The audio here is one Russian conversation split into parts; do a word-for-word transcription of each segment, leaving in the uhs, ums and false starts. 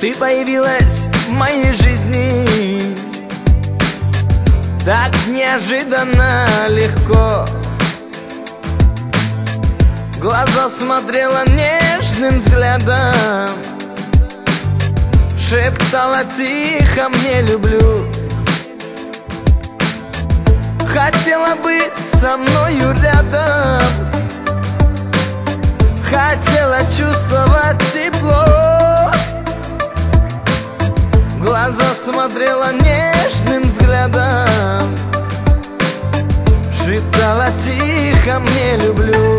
Ты появилась в моей жизни так неожиданно легко. В глаза смотрела нежным взглядом, шептала тихо «мне люблю». Хотела быть со мною рядом, хотела чувствовать тепло. В глаза смотрела нежным взглядом, шептала тихо «мне люблю».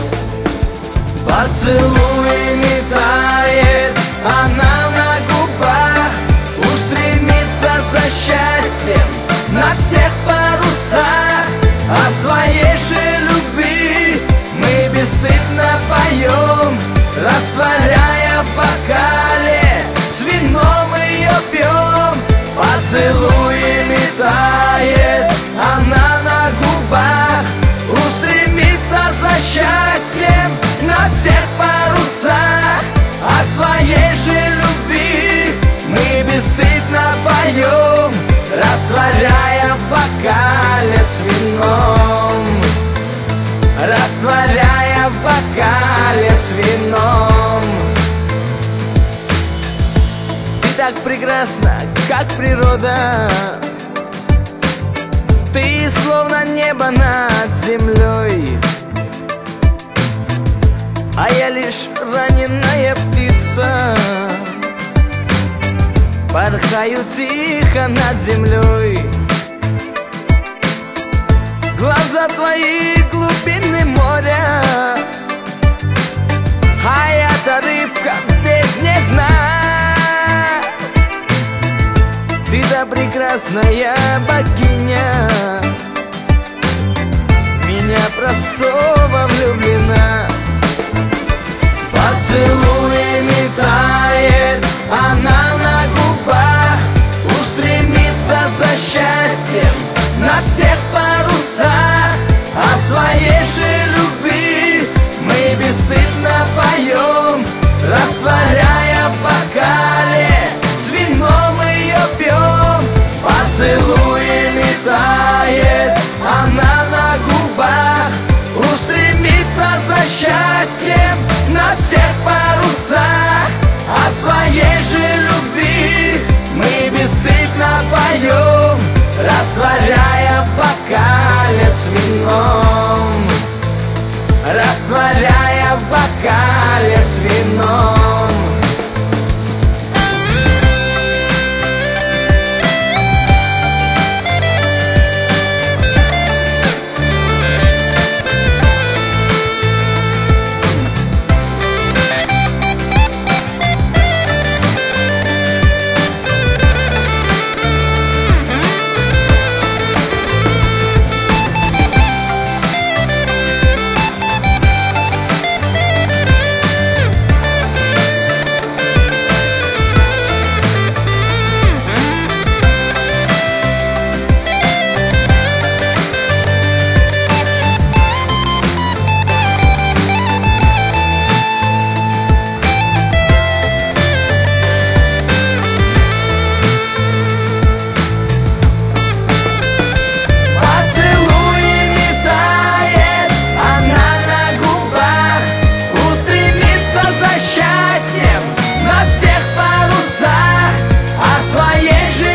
Поцелуями тает она на губах, устремится за счастьем на всех парусах. О своей же любви мы бесстыдно поем, растворяя в бокале, с вином ее пьем. Поцелуями тает она на губах, устремится за счастьем на всех парусах. О своей же любви мы бесстыдно поем, растворяя в бокале с вином, растворяя в бокале с вином. Ты так прекрасна, как природа, ты словно небо над землей, а я лишь раненая птица, порхаю тихо над землей. Глаза твои глубины моря, а я-то рыбка в бездне дна. Ты-то прекрасная богиня, меня простого влюблена. Поцелуями тает она на губах, устремится за счастьем на всех парусах. О своей же любви мы бесстыдно поем, растворяя в бокале, с вином ее пьем. Поцелуями тает она на губах, устремится за счастьем на всех парусах. О своей же любви мы бесстыдно поем, растворяя в бокале с вином, растворяя в бокале с вином.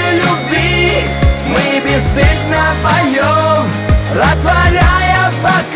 Растворяя в бокале